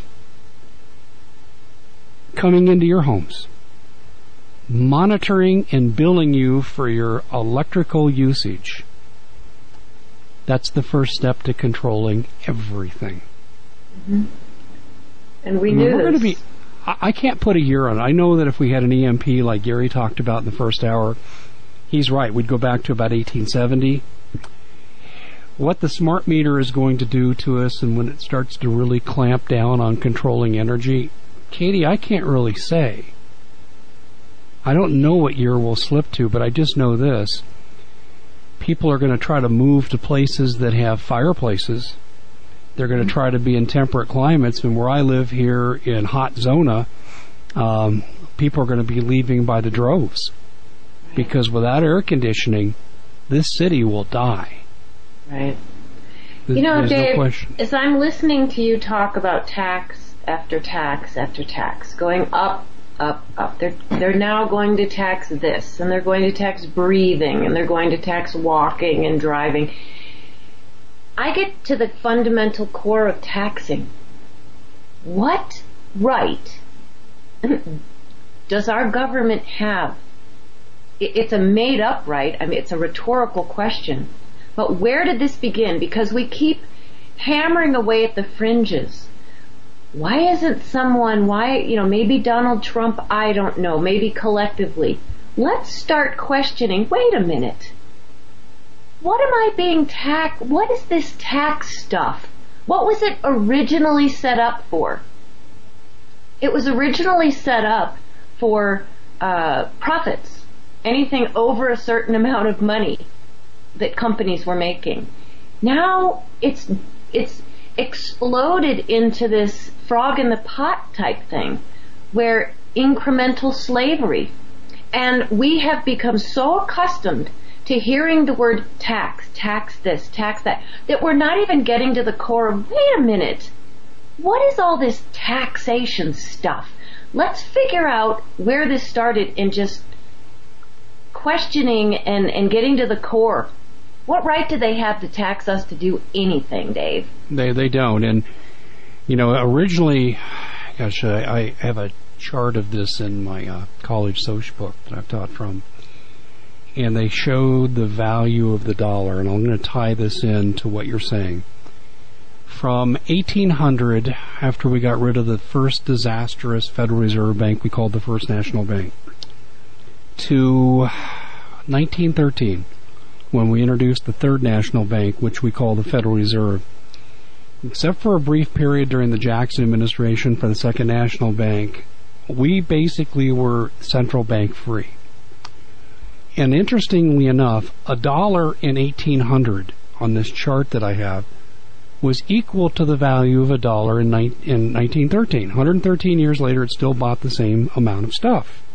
coming into your homes, monitoring and billing you for your electrical usage. That's the first step to controlling everything. Mm-hmm. And we knew this. I can't put a year on it. I know that if we had an EMP like Gary talked about in the first hour, he's right. We'd go back to about 1870. What the smart meter is going to do to us, and when it starts to really clamp down on controlling energy, Katie, I can't really say. I don't know what year we'll slip to, but I just know this. People are going to try to move to places that have fireplaces. They're going to try to be in temperate climates, and where I live here in hot zona, people are going to be leaving by the droves. Because without air conditioning, this city will die. Right. There's Dave, no question. as I'm listening to you talk about tax after tax after tax, going up, up, up, they're now going to tax this, and they're going to tax breathing, and they're going to tax walking and driving. I get to the fundamental core of taxing. What right does our government have? It's a made-up right. I mean, it's a rhetorical question. But where did this begin? Because we keep hammering away at the fringes. Why isn't someone, maybe Donald Trump, I don't know, maybe collectively. Let's start questioning, wait a minute. What am I being taxed? What is this tax stuff? What was it originally set up for? It was originally set up for profits. Anything over a certain amount of money that companies were making. Now it's exploded into this frog in the pot type thing where incremental slavery. And we have become so accustomed to hearing the word tax this, tax that we're not even getting to the core of, wait a minute, what is all this taxation stuff? Let's figure out where this started in just questioning and getting to the core. What right do they have to tax us to do anything, Dave? They don't. And, originally, gosh, I have a chart of this in my college social book that I've taught from. And they showed the value of the dollar. And I'm going to tie this in to what you're saying. From 1800, after we got rid of the first disastrous Federal Reserve Bank we called the First National Bank, to 1913, when we introduced the Third National Bank, which we call the Federal Reserve. Except for a brief period during the Jackson administration for the Second National Bank, we basically were central bank free. And interestingly enough, $1 in 1800 on this chart that I have was equal to the value of $1 in 1913. 113 years later, it still bought the same amount of stuff.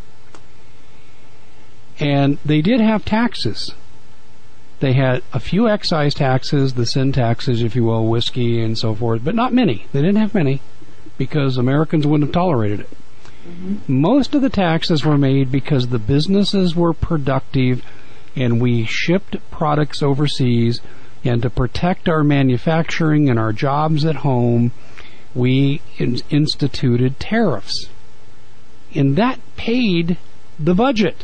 And they did have taxes. They had a few excise taxes, the sin taxes, if you will, whiskey and so forth, but not many. They didn't have many because Americans wouldn't have tolerated it. Mm-hmm. Most of the taxes were made because the businesses were productive and we shipped products overseas, and to protect our manufacturing and our jobs at home, we instituted tariffs. And that paid the budget.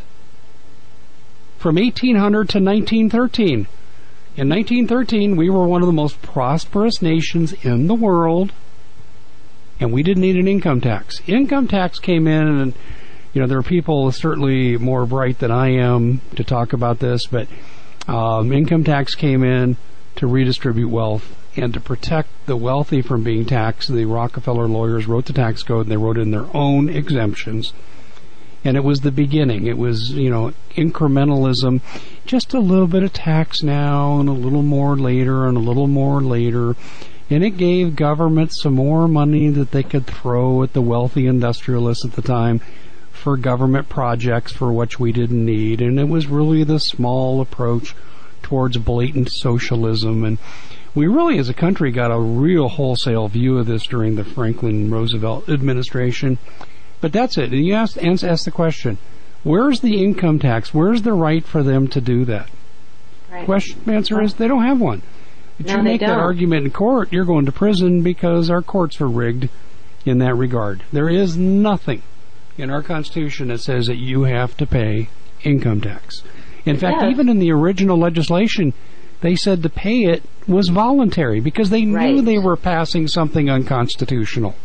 From 1800 to 1913. In 1913, we were one of the most prosperous nations in the world, and we didn't need an income tax. Income tax came in, and there are people certainly more bright than I am to talk about this, but income tax came in to redistribute wealth and to protect the wealthy from being taxed. The Rockefeller lawyers wrote the tax code, and they wrote in their own exemptions. And it was the beginning. It was, incrementalism, just a little bit of tax now and a little more later and a little more later. And it gave government some more money that they could throw at the wealthy industrialists at the time for government projects for which we didn't need. And it was really the small approach towards blatant socialism. And we really, as a country, got a real wholesale view of this during the Franklin Roosevelt administration. But that's it. And you ask the question, where's the income tax? Where's the right for them to do that? Right. Answer is they don't have one. If you make that argument in court, you're going to prison because our courts are rigged in that regard. There is nothing in our Constitution that says that you have to pay income tax. In fact, even in the original legislation, they said to pay it was voluntary because they knew they were passing something unconstitutional.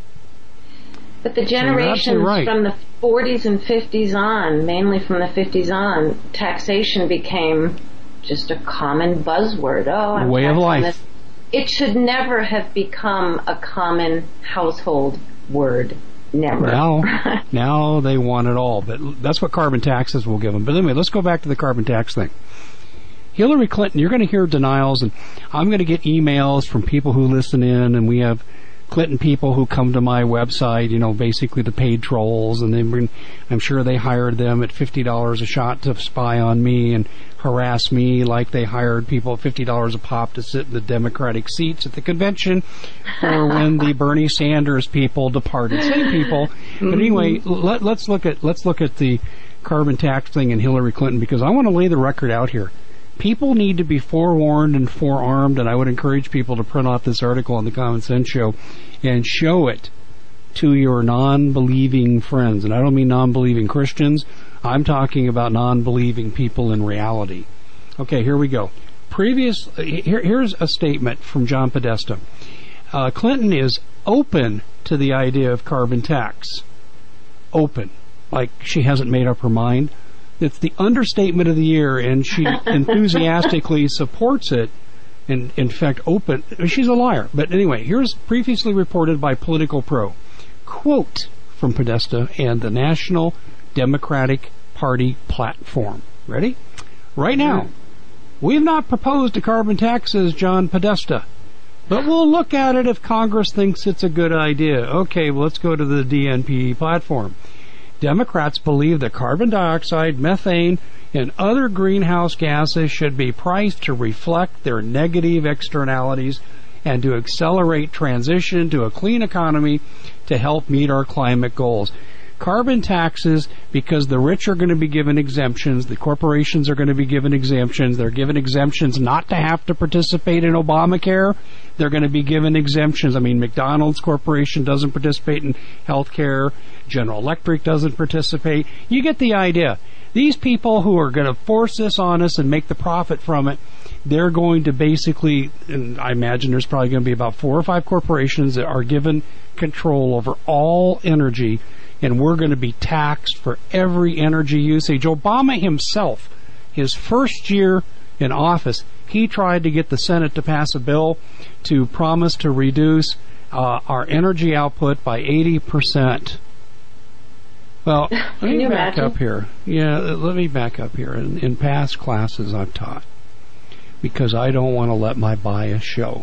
But the generations from the 40s and 50s on, mainly from the 50s on, taxation became just a common buzzword. Oh, I'm way of life. This. It should never have become a common household word. Never. Now they want it all. But that's what carbon taxes will give them. But anyway, let's go back to the carbon tax thing. Hillary Clinton, you're going to hear denials, and I'm going to get emails from people who listen in, and we have Clinton people who come to my website, basically the paid trolls, and I'm sure they hired them at $50 a shot to spy on me and harass me like they hired people at $50 a pop to sit in the Democratic seats at the convention, or when the Bernie Sanders people departed. Same people. But anyway, let's look at the carbon tax thing and Hillary Clinton, because I want to lay the record out here. people need to be forewarned and forearmed, and I would encourage people to print off this article on the Common Sense Show and show it to your non-believing friends. And I don't mean non-believing Christians. I'm talking about non-believing people in reality. Okay, here we go. Here's a statement from John Podesta. Clinton is open to the idea of carbon tax. Open. Like she hasn't made up her mind. It's the understatement of the year, and she enthusiastically supports it. And in fact, open. She's a liar. But anyway, here's previously reported by Political Pro. Quote from Podesta and the National Democratic Party platform. Ready? Right now, we've not proposed a carbon tax, says John Podesta, but we'll look at it if Congress thinks it's a good idea. Okay, well, let's go to the DNP platform. Democrats believe that carbon dioxide, methane, and other greenhouse gases should be priced to reflect their negative externalities and to accelerate transition to a clean economy to help meet our climate goals. Carbon taxes, because the rich are going to be given exemptions, the corporations are going to be given exemptions, they're given exemptions not to have to participate in Obamacare, they're going to be given exemptions. I mean, McDonald's Corporation doesn't participate in health care, General Electric doesn't participate. You get the idea. These people who are going to force this on us and make the profit from it, they're going to basically, and I imagine there's probably going to be about 4 or 5 corporations that are given control over all energy, and we're going to be taxed for every energy usage. Obama himself, his first year in office, he tried to get the Senate to pass a bill to promise to reduce our energy output by 80%. Well, let me back up here. Yeah, let me back up here. In past classes I've taught, because I don't want to let my bias show,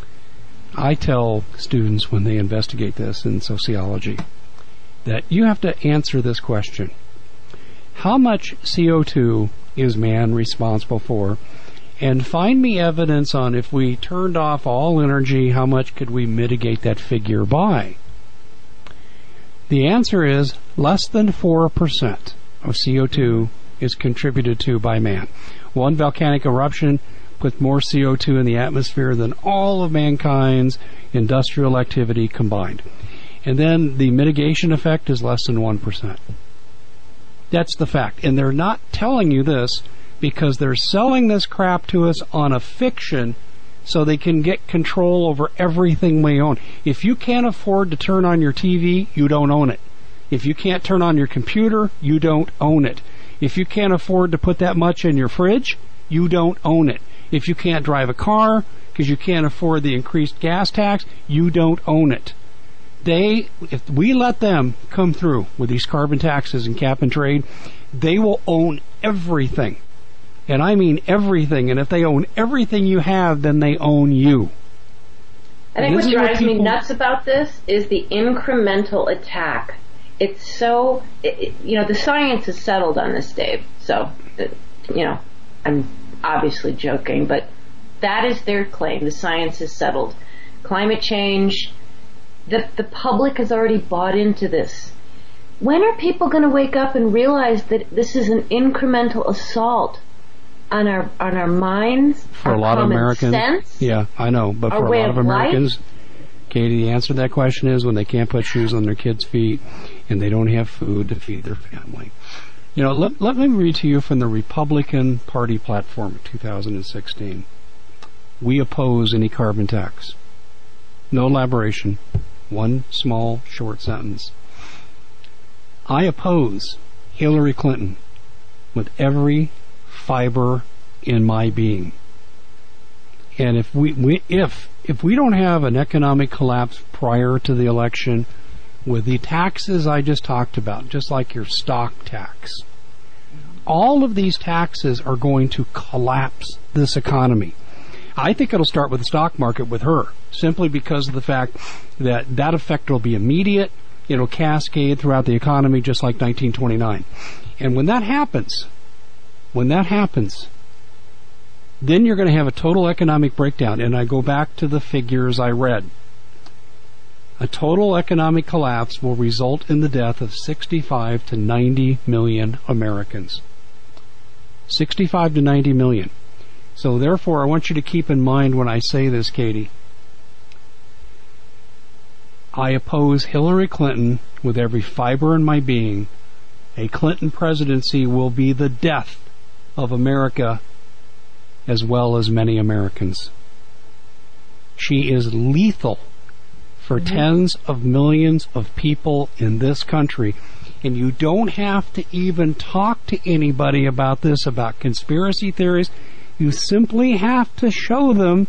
I tell students when they investigate this in sociology that you have to answer this question. How much CO2 is man responsible for? And find me evidence on if we turned off all energy, how much could we mitigate that figure by? The answer is less than 4% of CO2 is contributed to by man. One volcanic eruption puts more CO2 in the atmosphere than all of mankind's industrial activity combined. And then the mitigation effect is less than 1%. That's the fact. And they're not telling you this because they're selling this crap to us on a fiction so they can get control over everything we own. If you can't afford to turn on your TV, you don't own it. If you can't turn on your computer, you don't own it. If you can't afford to put that much in your fridge, you don't own it. If you can't drive a car because you can't afford the increased gas tax, you don't own it. If we let them come through with these carbon taxes and cap and trade, they will own everything. And I mean everything. And if they own everything you have, then they own you. I think what drives me nuts about this is the incremental attack. It's so, the science is settled on this, Dave. So, I'm obviously joking, but that is their claim. The science is settled. Climate change, the public has already bought into this. When are people going to wake up and realize that this is an incremental assault on our minds, for a lot of Americans? Sense, yeah, I know, but for a lot of Americans, Katie, the answer to that question is when they can't put shoes on their kids' feet and they don't have food to feed their family. Let me read to you from the Republican Party platform of 2016. We oppose any carbon tax. No elaboration. One small, short sentence. I oppose Hillary Clinton with every fiber in my being. And if we don't have an economic collapse prior to the election with the taxes I just talked about, just like your stock tax, all of these taxes are going to collapse this economy. I think it'll start with the stock market with her, simply because of the fact that effect will be immediate. It'll cascade throughout the economy just like 1929. And when that happens, then you're going to have a total economic breakdown. And I go back to the figures I read. A total economic collapse will result in the death of 65 to 90 million Americans. 65 to 90 million. So therefore, I want you to keep in mind when I say this, Katie. I oppose Hillary Clinton with every fiber in my being. A Clinton presidency will be the death of America as well as many Americans. She is lethal for tens of millions of people in this country. And you don't have to even talk to anybody about this, about conspiracy theories. You simply have to show them,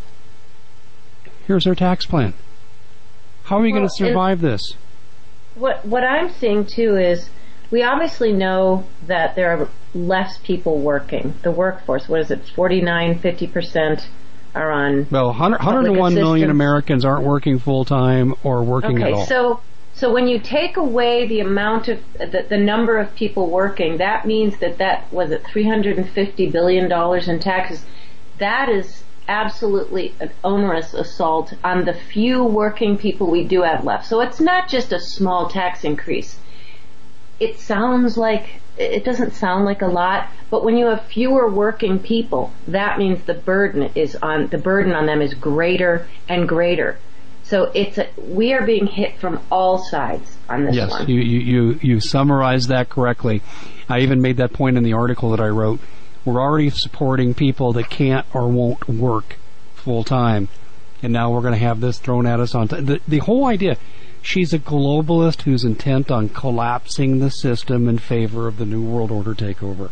here's our tax plan. How are we going to survive this? What I'm seeing, too, is we obviously know that there are less people working. The workforce, what is it, 49, 50% are on... Well, 101 million Americans aren't working full-time or working at all. So when you take away the amount of, the number of people working, that means that was it $350 billion in taxes. That is absolutely an onerous assault on the few working people we do have left. So it's not just a small tax increase. It doesn't sound like a lot, but when you have fewer working people, that means the burden on them is greater and greater. So we are being hit from all sides on this one. Yes, you summarized that correctly. I even made that point in the article that I wrote. We're already supporting people that can't or won't work full time, and now we're going to have this thrown at us on the whole idea. She's a globalist who's intent on collapsing the system in favor of the New World Order takeover.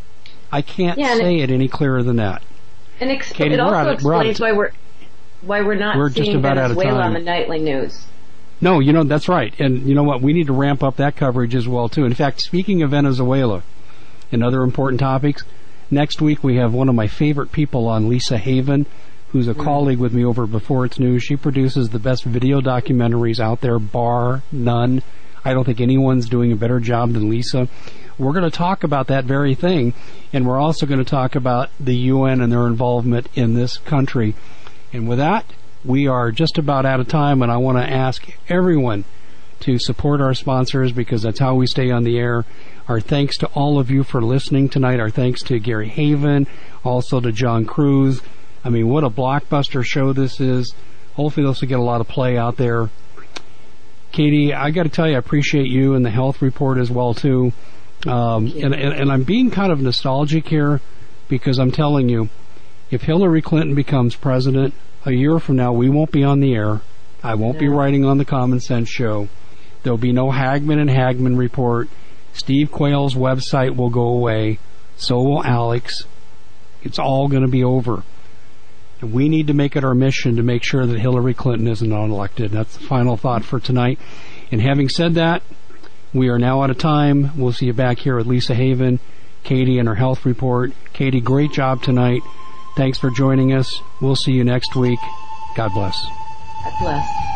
I can't say it any clearer than that. And Katie, it also explains why we're not seeing Venezuela on the nightly news. No, that's right. And you know what? We need to ramp up that coverage as well, too. In fact, speaking of Venezuela and other important topics, next week we have one of my favorite people on, Lisa Haven, who's a colleague with me over at Before It's News. She produces the best video documentaries out there, bar none. I don't think anyone's doing a better job than Lisa. We're going to talk about that very thing, and we're also going to talk about the UN and their involvement in this country. And with that, we are just about out of time, and I want to ask everyone to support our sponsors because that's how we stay on the air. Our thanks to all of you for listening tonight. Our thanks to Gary Haven, also to John Cruz. I mean, what a blockbuster show this is. Hopefully this will get a lot of play out there. Katie, I got to tell you, I appreciate you and the health report as well, too. And I'm being kind of nostalgic here because I'm telling you, if Hillary Clinton becomes president, a year from now, we won't be on the air. I won't be writing on the Common Sense Show. There'll be no Hagman and Hagman report. Steve Quayle's website will go away. So will Alex. It's all going to be over. And we need to make it our mission to make sure that Hillary Clinton isn't unelected. That's the final thought for tonight. And having said that, we are now out of time. We'll see you back here with Lisa Haven, Katie, and her health report. Katie, great job tonight. Thanks for joining us. We'll see you next week. God bless. God bless.